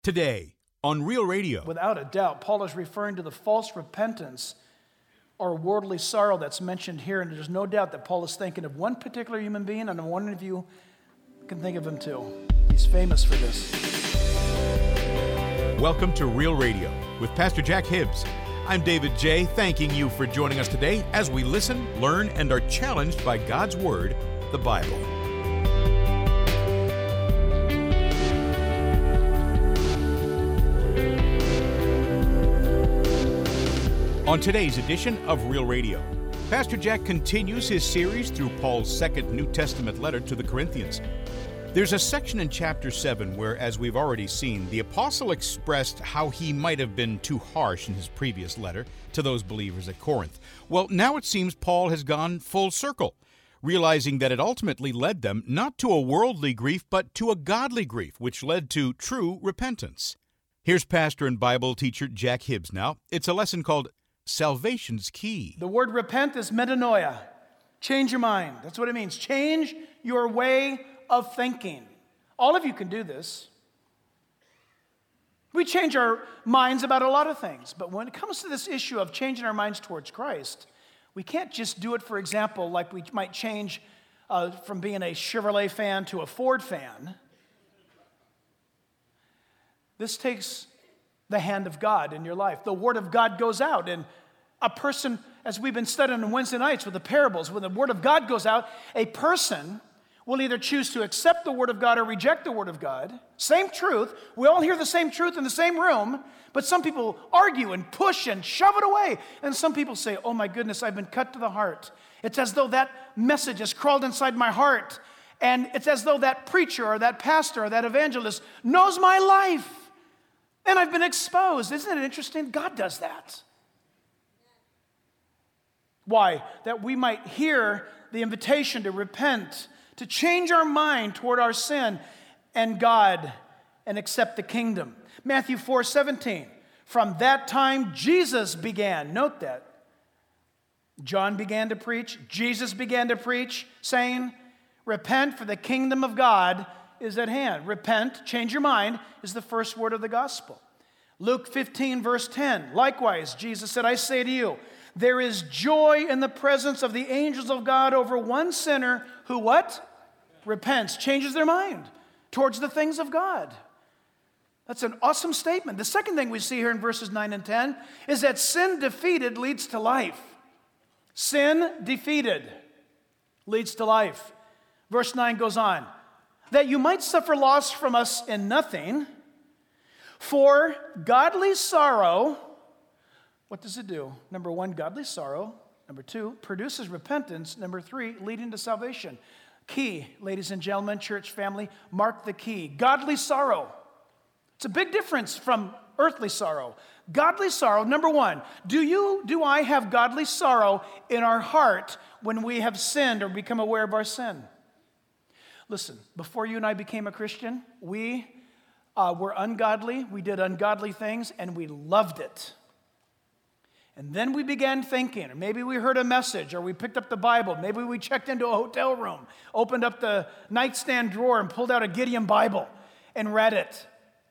Today on Real Radio. Without a doubt, Paul is referring to the false repentance or worldly sorrow that's mentioned here, and there's no doubt that Paul is thinking of one particular human being, and one of you can think of him too. He's famous for this. Welcome to Real Radio with Pastor Jack Hibbs. I'm David J., thanking you for joining us today as we listen, learn, and are challenged by God's Word, the Bible. On today's edition of Real Radio, Pastor Jack continues his series through Paul's second New Testament letter to the Corinthians. There's a section in chapter 7 where, as we've already seen, the apostle expressed how he might have been too harsh in his previous letter to those believers at Corinth. Well, now it seems Paul has gone full circle, realizing that it ultimately led them not to a worldly grief, but to a godly grief, which led to true repentance. Here's pastor and Bible teacher Jack Hibbs now. It's a lesson called Salvation's Key. The word repent is metanoia. Change your mind. That's what it means. Change your way of thinking. All of you can do this. We change our minds about a lot of things, but when it comes to this issue of changing our minds towards Christ, we can't just do it, for example, like we might change from being a Chevrolet fan to a Ford fan. This takes the hand of God in your life. The Word of God goes out, and a person, as we've been studying on Wednesday nights with the parables, when the Word of God goes out, a person will either choose to accept the Word of God or reject the Word of God. Same truth. We all hear the same truth in the same room, but some people argue and push and shove it away, and some people say, oh my goodness, I've been cut to the heart. It's as though that message has crawled inside my heart, and it's as though that preacher or that pastor or that evangelist knows my life. And I've been exposed. Isn't it interesting? God does that. Why? That we might hear the invitation to repent, to change our mind toward our sin and God, and accept the kingdom. Matthew 4:17. From that time, Jesus began. Note that. John began to preach. Jesus began to preach, saying, repent, for the kingdom of God is at hand. Repent, change your mind, is the first word of the gospel. Luke 15, verse 10. Likewise, Jesus said, I say to you, there is joy in the presence of the angels of God over one sinner who what? Repents, changes their mind towards the things of God. That's an awesome statement. The second thing we see here in verses 9 and 10 is that sin defeated leads to life. Sin defeated leads to life. Verse 9 goes on. That you might suffer loss from us in nothing, for godly sorrow, what does it do? Number one, godly sorrow. Number two, produces repentance. Number three, leading to salvation. Key, ladies and gentlemen, church family, mark the key. Godly sorrow. It's a big difference from earthly sorrow. Godly sorrow, number one, do I have godly sorrow in our heart when we have sinned or become aware of our sin? Listen, before you and I became a Christian, we were ungodly, we did ungodly things, and we loved it. And then we began thinking, or maybe we heard a message, or we picked up the Bible, maybe we checked into a hotel room, opened up the nightstand drawer and pulled out a Gideon Bible and read it.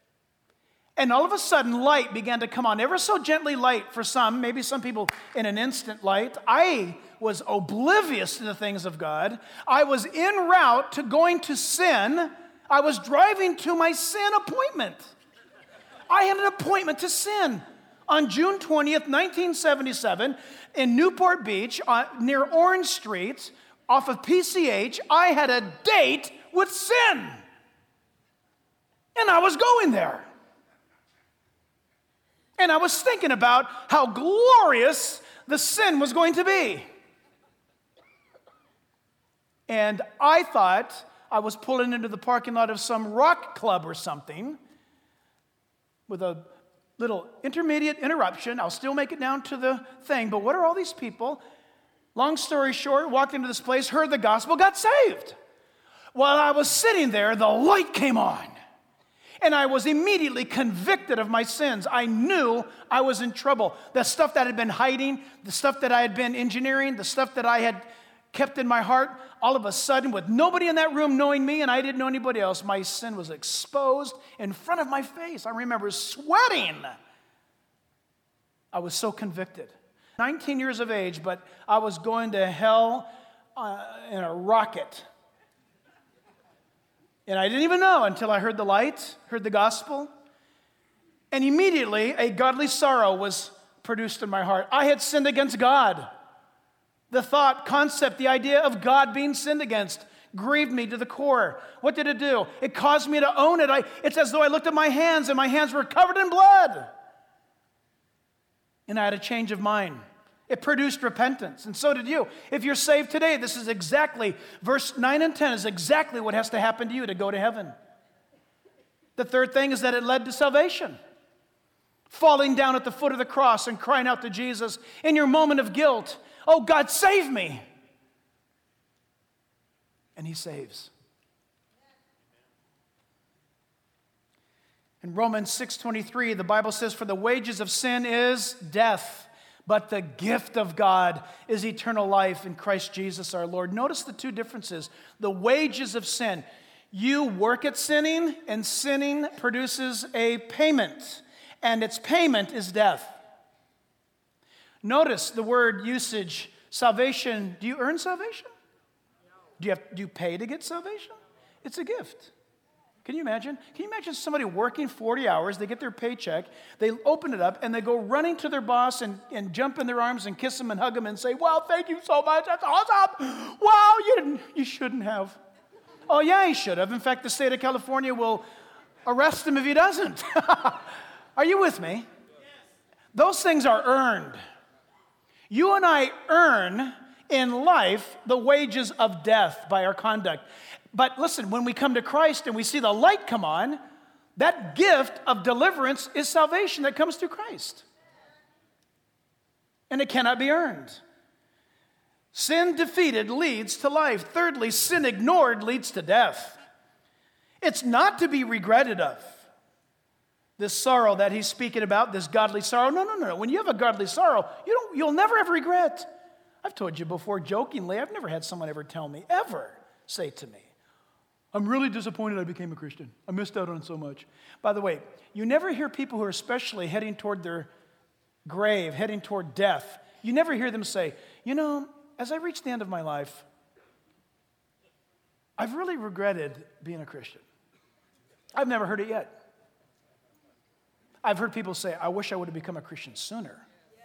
And all of a sudden, light began to come on, ever so gently light for some, maybe some people in an instant light. I was oblivious to the things of God. I was en route to going to sin. I was driving to my sin appointment. I had an appointment to sin. On June 20th, 1977, in Newport Beach, near Orange Street, off of PCH, I had a date with sin. And I was going there. And I was thinking about how glorious the sin was going to be. And I thought I was pulling into the parking lot of some rock club or something with a little intermediate interruption. I'll still make it down to the thing, but what are all these people? Long story short, walked into this place, heard the gospel, got saved. While I was sitting there, the light came on. And I was immediately convicted of my sins. I knew I was in trouble. The stuff that I had been hiding, the stuff that I had been engineering, the stuff that I had kept in my heart, all of a sudden, with nobody in that room knowing me and I didn't know anybody else, my sin was exposed in front of my face. I remember sweating. I was so convicted. 19 years of age, but I was going to hell in a rocket. And I didn't even know until I heard the light, heard the gospel. And immediately, a godly sorrow was produced in my heart. I had sinned against God. The thought, concept, the idea of God being sinned against grieved me to the core. What did it do? It caused me to own it. It's as though I looked at my hands and my hands were covered in blood. And I had a change of mind. It produced repentance, and so did you. If you're saved today, this is exactly, verse 9 and 10 is exactly what has to happen to you to go to heaven. The third thing is that it led to salvation. Falling down at the foot of the cross and crying out to Jesus in your moment of guilt, "Oh God, save me." And he saves. In Romans 6:23, the Bible says, "For the wages of sin is death, but the gift of God is eternal life in Christ Jesus our Lord." Notice the two differences. The wages of sin. You work at sinning, and sinning produces a payment, and its payment is death. Notice the word usage, salvation. Do you earn salvation? Do you pay to get salvation? It's a gift. Can you imagine? Can you imagine somebody working 40 hours, they get their paycheck, they open it up, and they go running to their boss and jump in their arms and kiss them and hug them and say, "Wow, thank you so much, that's awesome. Wow, you shouldn't have." Oh yeah, he should have. In fact, the state of California will arrest him if he doesn't. Are you with me? Those things are earned. You and I earn in life the wages of death by our conduct. But listen, when we come to Christ and we see the light come on, that gift of deliverance is salvation that comes through Christ. And it cannot be earned. Sin defeated leads to life. Thirdly, sin ignored leads to death. It's not to be regretted of. This sorrow that he's speaking about, this godly sorrow. No. When you have a godly sorrow, you'll never have regret. I've told you before jokingly, I've never had someone ever tell me, ever say to me, "I'm really disappointed I became a Christian. I missed out on so much." By the way, you never hear people who are especially heading toward their grave, heading toward death, you never hear them say, "As I reach the end of my life, I've really regretted being a Christian." I've never heard it yet. I've heard people say, "I wish I would have become a Christian sooner."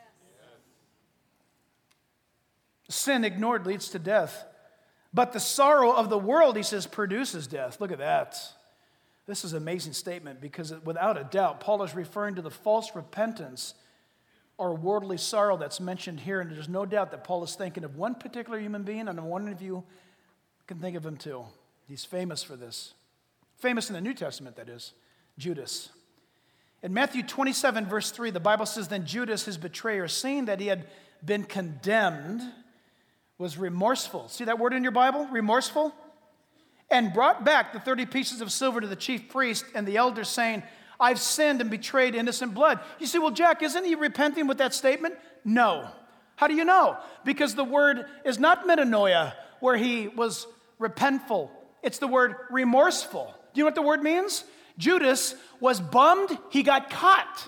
Sin ignored leads to death. But the sorrow of the world, he says, produces death. Look at that. This is an amazing statement because without a doubt, Paul is referring to the false repentance or worldly sorrow that's mentioned here. And there's no doubt that Paul is thinking of one particular human being, and one of you can think of him too. He's famous for this. Famous in the New Testament, that is, Judas. In Matthew 27, verse 3, the Bible says, "Then Judas, his betrayer, seeing that he had been condemned, was remorseful." See that word in your Bible? Remorseful? "And brought back the 30 pieces of silver to the chief priest and the elders, saying, I've sinned and betrayed innocent blood." You say, "Well, Jack, isn't he repenting with that statement?" No. How do you know? Because the word is not metanoia, where he was repentful. It's the word remorseful. Do you know what the word means? Judas was bummed he got caught.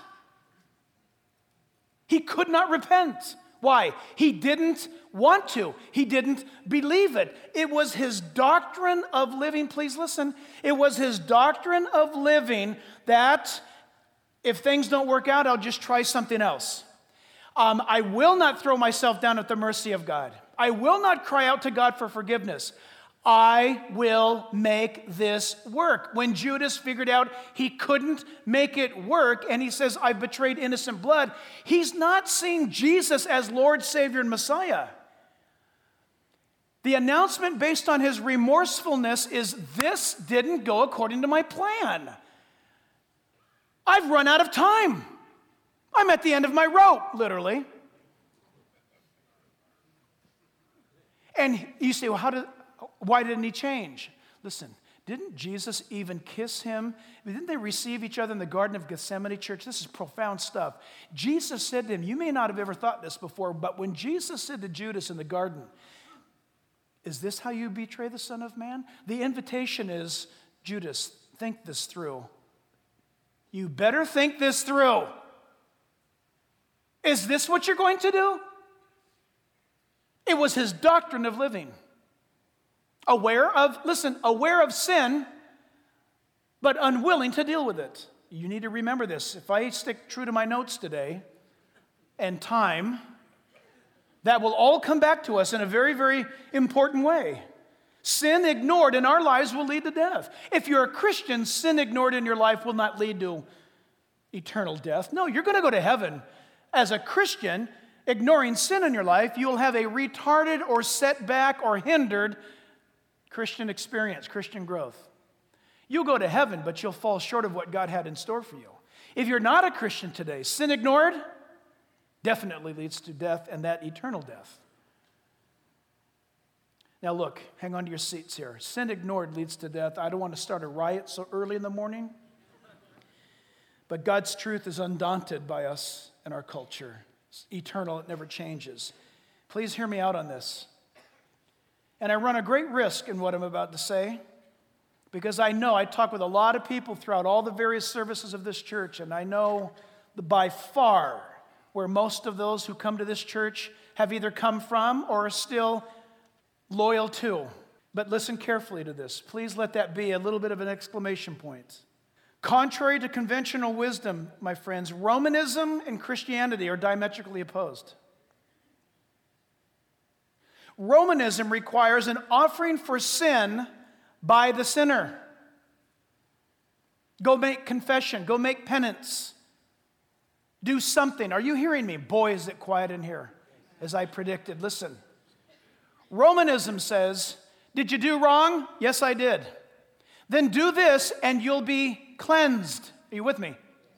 He could not repent. Why? He didn't want to. He didn't believe it. It was his doctrine of living. Please listen. It was his doctrine of living that if things don't work out, I'll just try something else. I will not throw myself down at the mercy of God. I will not cry out to God for forgiveness. I will make this work. When Judas figured out he couldn't make it work, and he says, "I've betrayed innocent blood," he's not seeing Jesus as Lord, Savior, and Messiah. The announcement based on his remorsefulness is, "This didn't go according to my plan. I've run out of time. I'm at the end of my rope," literally. And you say, "Well, why didn't he change?" Listen, didn't Jesus even kiss him? Didn't they receive each other in the Garden of Gethsemane? Church, this is profound stuff. Jesus said to him, you may not have ever thought this before, but when Jesus said to Judas in the garden, Is this how you betray the Son of Man? The invitation is, Judas, think this through. You better think this through. Is this what you're going to do? It was his doctrine of living. Aware of sin, but unwilling to deal with it. You need to remember this. If I stick true to my notes today and time, that will all come back to us in a very, very important way. Sin ignored in our lives will lead to death. If you're a Christian, sin ignored in your life will not lead to eternal death. No, you're going to go to heaven. As a Christian, ignoring sin in your life, you'll have a retarded or set back or hindered Christian experience, Christian growth. You'll go to heaven, but you'll fall short of what God had in store for you. If you're not a Christian today, sin ignored definitely leads to death, and that eternal death. Now look, hang on to your seats here. Sin ignored leads to death. I don't want to start a riot so early in the morning, but God's truth is undaunted by us and our culture. It's eternal, it never changes. Please hear me out on this. And I run a great risk in what I'm about to say, because I know I talk with a lot of people throughout all the various services of this church, and I know by far where most of those who come to this church have either come from or are still loyal to. But listen carefully to this. Please let that be a little bit of an exclamation point. Contrary to conventional wisdom, my friends, Romanism and Christianity are diametrically opposed. Romanism requires an offering for sin by the sinner. Go make confession. Go make penance. Do something. Are you hearing me? Boy, is it quiet in here, as I predicted. Listen. Romanism says, did you do wrong? Yes, I did. Then do this and you'll be cleansed. Are you with me?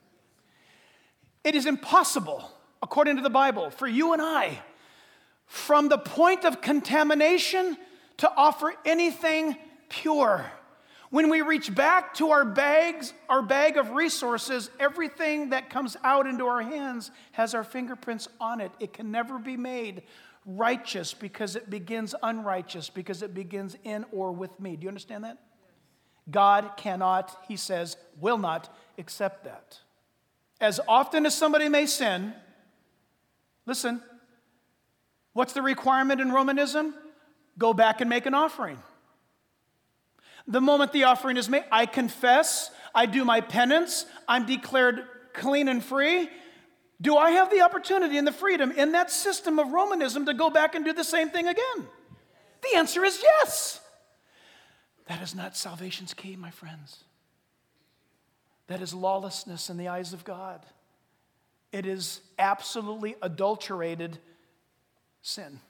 It is impossible, according to the Bible, for you and I, from the point of contamination to offer anything pure. When we reach back to our bag of resources, everything that comes out into our hands has our fingerprints on it. It can never be made righteous because it begins unrighteous, because it begins in or with me. Do you understand that? God cannot, he says, will not accept that. As often as somebody may sin, listen, what's the requirement in Romanism? Go back and make an offering. The moment the offering is made, I confess, I do my penance, I'm declared clean and free. Do I have the opportunity and the freedom in that system of Romanism to go back and do the same thing again? The answer is yes. That is not salvation's key, my friends. That is lawlessness in the eyes of God. It is absolutely adulterated sin.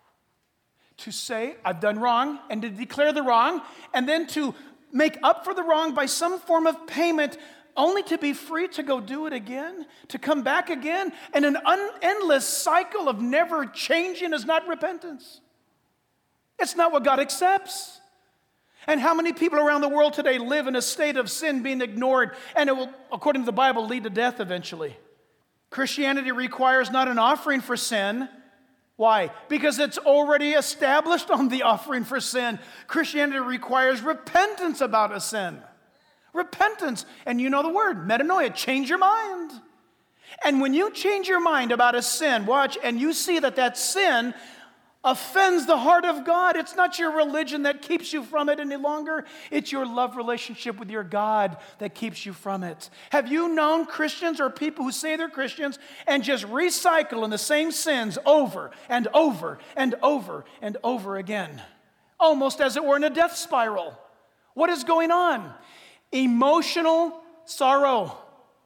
To say, I've done wrong, and to declare the wrong, and then to make up for the wrong by some form of payment, only to be free to go do it again, to come back again, and an endless cycle of never changing is not repentance. It's not what God accepts. And how many people around the world today live in a state of sin being ignored, and it will, according to the Bible, lead to death eventually. Christianity requires not an offering for sin. Why? Because it's already established on the offering for sin. Christianity requires repentance about a sin. Repentance. And you know the word, metanoia, change your mind. And when you change your mind about a sin, watch, and you see that that sin offends the heart of God, it's not your religion that keeps you from it any longer. It's your love relationship with your God that keeps you from it. Have you known Christians or people who say they're Christians and just recycle in the same sins over and over and over and over again? Almost as it were in a death spiral. What is going on? Emotional sorrow.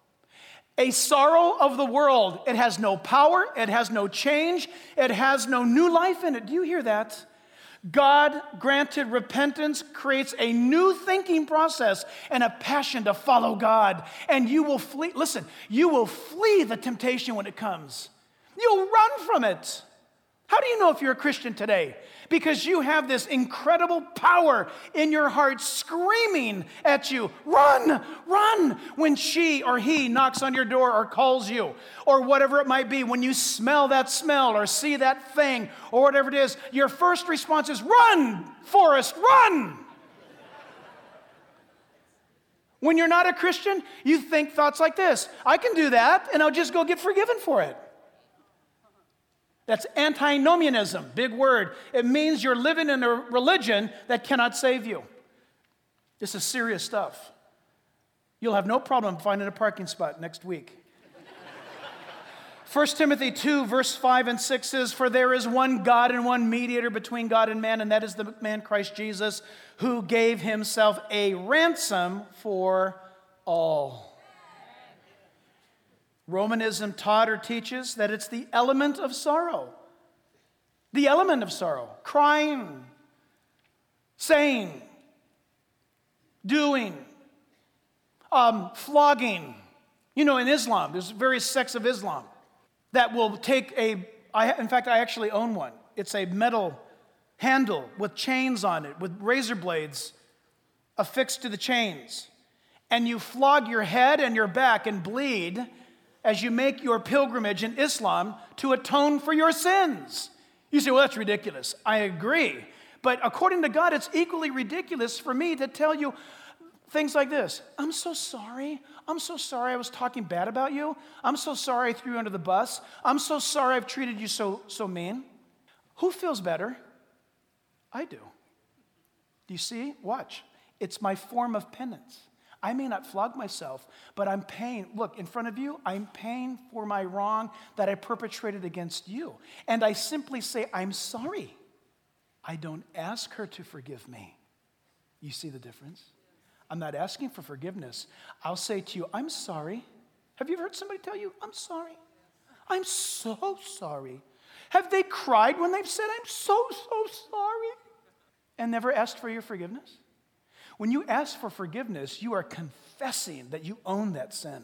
A sorrow of the world. It has no power. It has no change. It has no new life in it. Do you hear that? God granted repentance creates a new thinking process and a passion to follow God. And you will flee. Listen, you will flee the temptation when it comes. You'll run from it. How do you know if you're a Christian today? Because you have this incredible power in your heart screaming at you, run, run, when she or he knocks on your door or calls you, or whatever it might be. When you smell that smell or see that thing or whatever it is, your first response is, run, Forrest, run. When you're not a Christian, you think thoughts like this: I can do that, and I'll just go get forgiven for it. That's antinomianism, big word. It means you're living in a religion that cannot save you. This is serious stuff. You'll have no problem finding a parking spot next week. 1 Timothy 2, verse 5 and 6 says, for there is one God and one mediator between God and man, and that is the man Christ Jesus, who gave himself a ransom for all. Romanism taught or teaches that it's the element of sorrow. The element of sorrow. Crying, saying, doing, flogging. You know, in Islam, there's various sects of Islam that will take in fact, I actually own one. It's a metal handle with chains on it, with razor blades affixed to the chains. And you flog your head and your back and bleed as you make your pilgrimage in Islam to atone for your sins. You say, well, that's ridiculous. I agree. But according to God, it's equally ridiculous for me to tell you things like this. I'm so sorry. I'm so sorry I was talking bad about you. I'm so sorry I threw you under the bus. I'm so sorry I've treated you so mean. Who feels better? I do. Do you see? Watch. It's my form of penance. I may not flog myself, but I'm paying. Look, in front of you, I'm paying for my wrong that I perpetrated against you. And I simply say, I'm sorry. I don't ask her to forgive me. You see the difference? I'm not asking for forgiveness. I'll say to you, I'm sorry. Have you ever heard somebody tell you, I'm sorry? I'm so sorry. Have they cried when they've said, I'm so sorry, and never asked for your forgiveness? When you ask for forgiveness, you are confessing that you own that sin.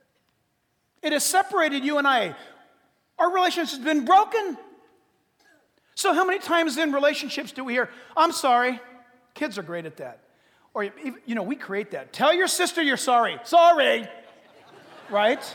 It has separated you and I. Our relationship has been broken. So how many times in relationships do we hear, I'm sorry? Kids are great at that. Or, you know, we create that. Tell your sister you're sorry. Sorry. Right?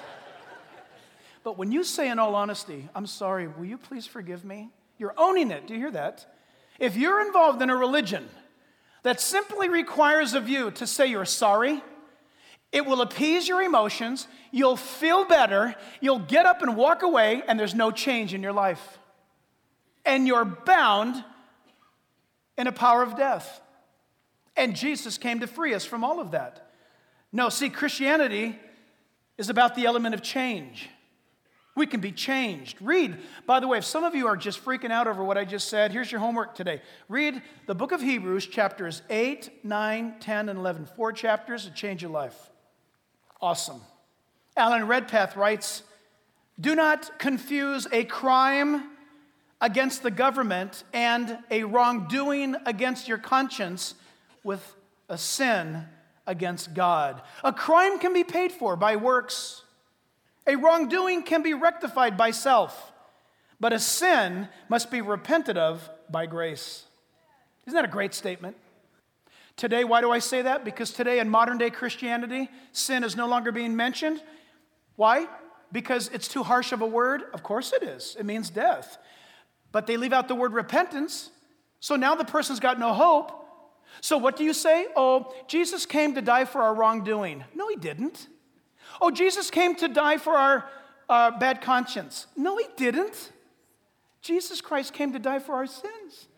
But when you say in all honesty, I'm sorry, will you please forgive me? You're owning it. Do you hear that? If you're involved in a religion that simply requires of you to say you're sorry, it will appease your emotions, you'll feel better, you'll get up and walk away, and there's no change in your life. And you're bound in a power of death. And Jesus came to free us from all of that. No, see, Christianity is about the element of change. We can be changed. Read, by the way, if some of you are just freaking out over what I just said, here's your homework today. Read the book of Hebrews, chapters 8, 9, 10, and 11. 4 chapters to change your life. Awesome. Alan Redpath writes, do not confuse a crime against the government and a wrongdoing against your conscience with a sin against God. A crime can be paid for by works. A wrongdoing can be rectified by self, but a sin must be repented of by grace. Isn't that a great statement? Today, why do I say that? Because today in modern day Christianity, sin is no longer being mentioned. Why? Because it's too harsh of a word? Of course it is. It means death. But they leave out the word repentance, so now the person's got no hope. So what do you say? Oh, Jesus came to die for our wrongdoing. No, he didn't. Oh, Jesus came to die for our bad conscience. No, he didn't. Jesus Christ came to die for our sins.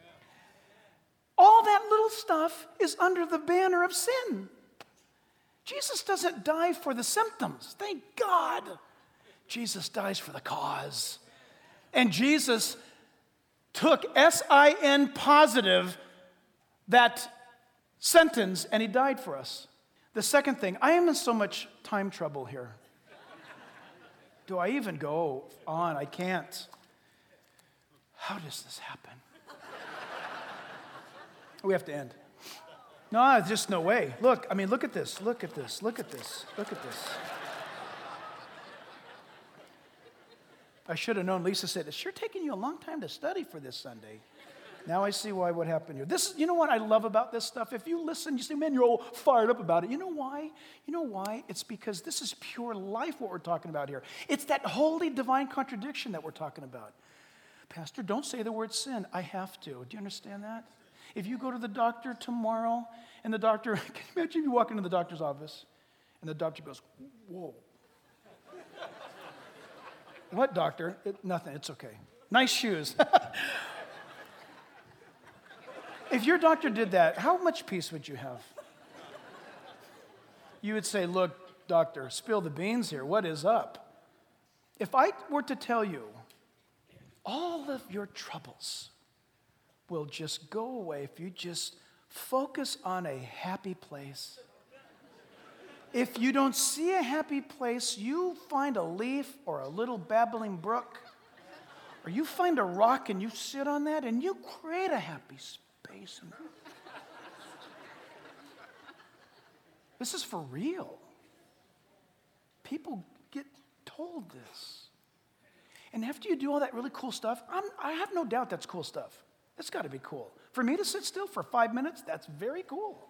All that little stuff is under the banner of sin. Jesus doesn't die for the symptoms. Thank God. Jesus dies for the cause. And Jesus took S-I-N positive that sentence, and he died for us. The second thing, I am in so much time trouble here. Do I even go on? I can't. How does this happen? We have to end. No, there's just no way. Look at this. Look at this. Look at this. Look at this. I should have known. Lisa said, it's sure taking you a long time to study for this Sunday. Now I see what happened here. You know what I love about this stuff? If you listen, you say, man, you're all fired up about it. You know why? You know why? It's because this is pure life, what we're talking about here. It's that holy divine contradiction that we're talking about. Pastor, don't say the word sin. I have to. Do you understand that? If you go to the doctor tomorrow, and the doctor, can you imagine if you walk into the doctor's office, and the doctor goes, whoa. What, doctor? Nothing, it's okay. Nice shoes. If your doctor did that, how much peace would you have? You would say, look, doctor, spill the beans here. What is up? If I were to tell you all of your troubles will just go away if you just focus on a happy place. If you don't see a happy place, you find a leaf or a little babbling brook, or you find a rock and you sit on that and you create a happy space. This is for real. People get told this. And after you do all that really cool stuff, I have no doubt that's cool stuff. It's got to be cool. For me to sit still for 5 minutes, that's very cool.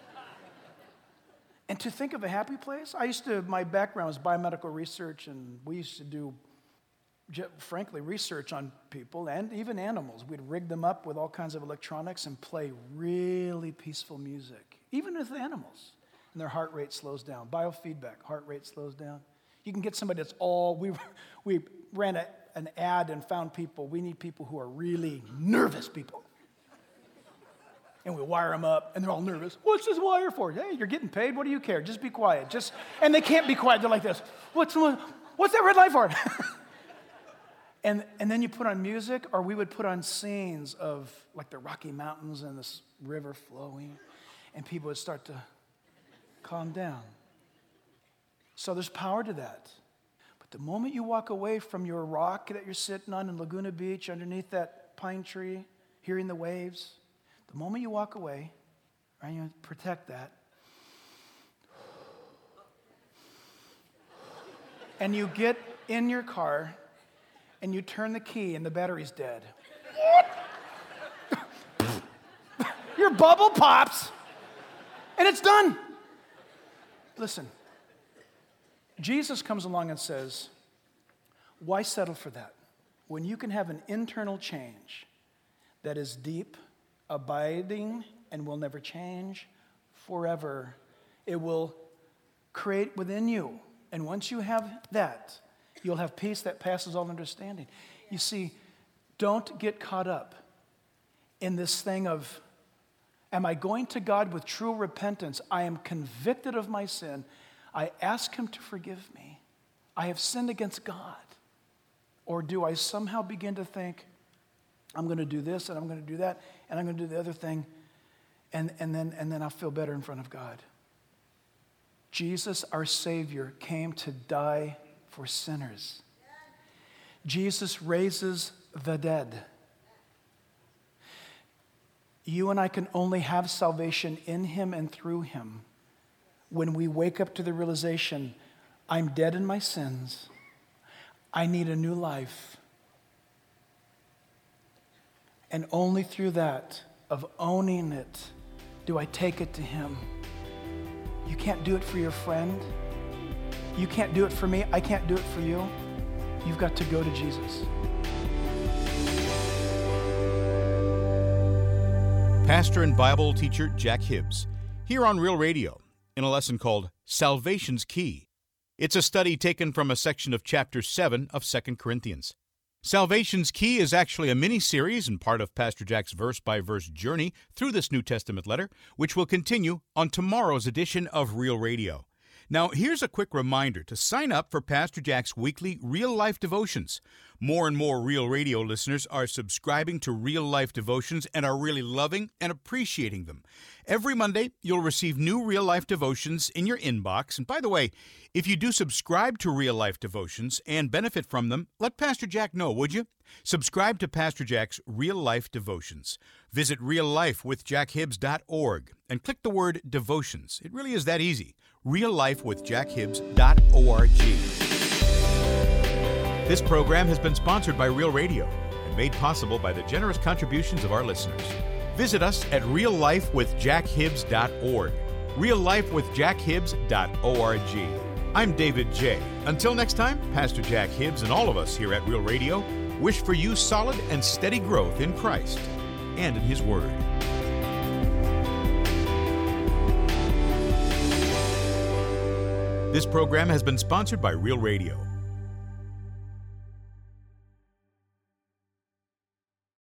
And to think of a happy place, my background was biomedical research, and we used to do, frankly, research on people and even animals. We'd rig them up with all kinds of electronics and play really peaceful music, even with animals. And their heart rate slows down. Biofeedback, heart rate slows down. You can get somebody that's we ran an ad and found people. We need people who are really nervous people. And we wire them up, and they're all nervous. What's this wire for? Hey, you're getting paid. What do you care? Just be quiet. And they can't be quiet. They're like this. What's that red light for? And then you put on music, or we would put on scenes of like the Rocky Mountains and this river flowing, and people would start to calm down. So there's power to that. But the moment you walk away from your rock that you're sitting on in Laguna Beach underneath that pine tree, hearing the waves, the moment you walk away, right, you protect that, and you get in your car, and you turn the key, and the battery's dead. Your bubble pops, and it's done. Listen, Jesus comes along and says, why settle for that when you can have an internal change that is deep, abiding, and will never change forever? It will create within you. And once you have that, you'll have peace that passes all understanding. You see, don't get caught up in this thing of, am I going to God with true repentance? I am convicted of my sin. I ask him to forgive me. I have sinned against God. Or do I somehow begin to think, I'm going to do this, and I'm going to do that, and I'm going to do the other thing, and then I'll feel better in front of God. Jesus, our Savior, came to die for sinners. Jesus raises the dead. You and I can only have salvation in him and through him when we wake up to the realization, I'm dead in my sins. I need a new life. And only through that, of owning it, do I take it to him. You can't do it for your friend. You can't do it for me. I can't do it for you. You've got to go to Jesus. Pastor and Bible teacher Jack Hibbs, here on Real Radio, in a lesson called Salvation's Key. It's a study taken from a section of chapter 7 of 2 Corinthians. Salvation's Key is actually a mini-series and part of Pastor Jack's verse-by-verse journey through this New Testament letter, which will continue on tomorrow's edition of Real Radio. Now, here's a quick reminder to sign up for Pastor Jack's weekly real-life devotions. More and more Real Radio listeners are subscribing to real-life devotions and are really loving and appreciating them. Every Monday, you'll receive new real-life devotions in your inbox. And by the way, if you do subscribe to real-life devotions and benefit from them, let Pastor Jack know, would you? Subscribe to Pastor Jack's real-life devotions. Visit reallifewithjackhibbs.org and click the word devotions. It really is that easy. reallifewithjackhibbs.org. This program has been sponsored by Real Radio and made possible by the generous contributions of our listeners. Visit us at reallifewithjackhibbs.org. reallifewithjackhibbs.org. I'm David J. Until next time, Pastor Jack Hibbs and all of us here at Real Radio wish for you solid and steady growth in Christ and in His Word. This program has been sponsored by Real Radio.